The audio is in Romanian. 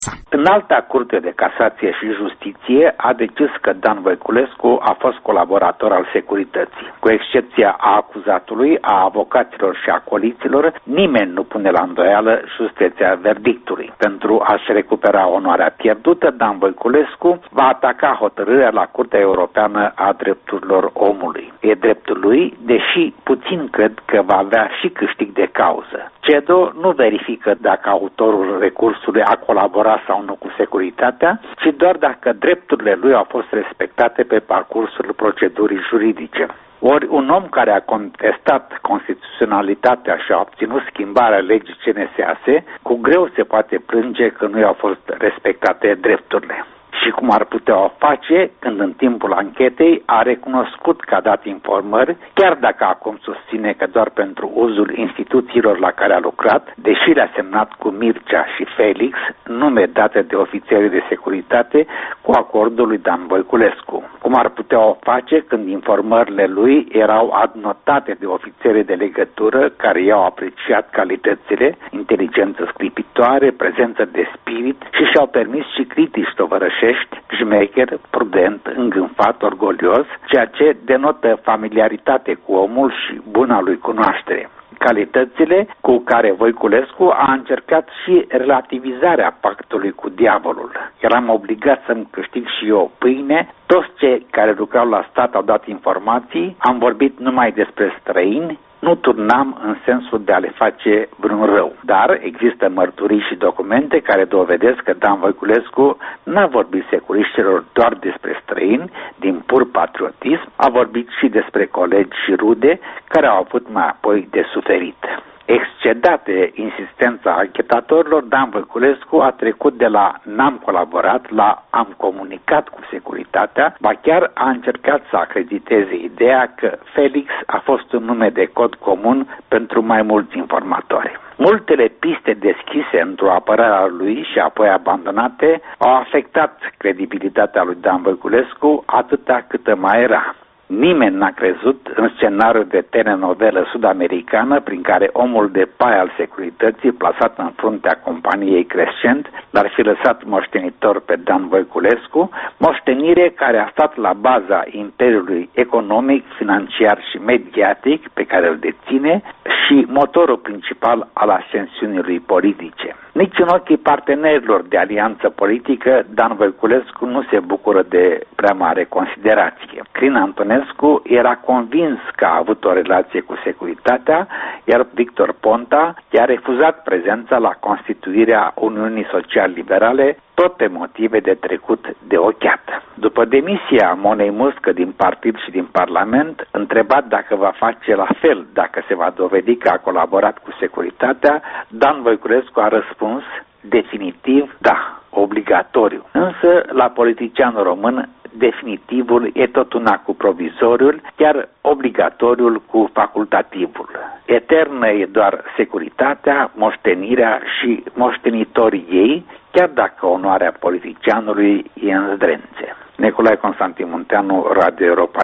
Înalta Curte de Casație și Justiție a decis că Dan Voiculescu a fost colaborator al securității. Cu excepția a acuzatului, a avocaților și a coliților, nimeni nu pune la îndoială justeția verdictului. Pentru a-și recupera onoarea pierdută, Dan Voiculescu va ataca hotărârea la Curtea Europeană a Drepturilor Omului. E dreptul lui, deși puțin cred că va avea și câștig de cauză. CEDO nu verifică dacă autorul recursului a colaborat sau nu cu securitatea, ci doar dacă drepturile lui au fost respectate pe parcursul procedurii juridice. Ori un om care a contestat constituționalitatea și a obținut schimbarea legii CNSAS, cu greu se poate plânge că nu i-au fost respectate drepturile. Și cum ar putea o face când în timpul anchetei a recunoscut că a dat informări, chiar dacă acum susține că doar pentru uzul instituțiilor la care a lucrat, deși le-a semnat cu Mircea și Felix, nume date de ofițerii de securitate cu acordul lui Dan Voiculescu. Cum ar putea o face când informările lui erau adnotate de ofițerii de legătură care i-au apreciat calitățile, inteligență sclipitoare, prezență de spirit și și-au permis și critici tovărășești, șmecher, prudent, îngânfat, orgolios, ceea ce denotă familiaritate cu omul și buna lui cunoaștere. Calitățile cu care Voiculescu a încercat și relativizarea pactului cu diavolul. Eram obligat să-mi câștig și eu pâine, toți cei care lucrau la stat au dat informații, am vorbit numai despre străini, nu turnam în sensul de a le face vreun rău. Dar există mărturii și documente care dovedesc că Dan Voiculescu n-a vorbit securiștilor doar despre străini, din pur patriotism, a vorbit și despre colegi și rude care au avut mai apoi de suferit. Excedat de insistența anchetatorilor, Dan Voiculescu a trecut de la n-am colaborat la am comunicat cu securitatea, ba chiar a încercat să acrediteze ideea că Felix a fost un nume de cod comun pentru mai mulți informatori. Multele piste deschise într-o apărare a lui și apoi abandonate au afectat credibilitatea lui Dan Voiculescu atâta câtă mai era. Nimeni n-a crezut în scenariul de telenovelă sud-americană prin care omul de paie al securității, plasat în fruntea companiei Crescent, l-ar fi lăsat moștenitor pe Dan Voiculescu, moștenire care a stat la baza imperiului economic, financiar și mediatic pe care îl deține și motorul principal al ascensiunii politice. Nici în ochii partenerilor de alianță politică, Dan Voiculescu nu se bucură de prea mare considerație. Crin Antonescu era convins că a avut o relație cu securitatea, iar Victor Ponta i-a refuzat prezența la constituirea Uniunii Social-Liberale, tot pe motive de trecut de ochiat. După demisia Monei Muscă din partid și din Parlament, întrebat dacă va face la fel dacă se va dovedi că a colaborat cu securitatea, Dan Voiculescu a răspuns definitiv da, obligatoriu. Însă, la politicianul român, definitivul e tot una cu provizoriul, iar obligatoriul cu facultativul. Eternă e doar securitatea, moștenirea și moștenitorii ei, chiar dacă onoarea politicianului e în zdrențe. Nicolae Constantin Munteanu, Radio Europa.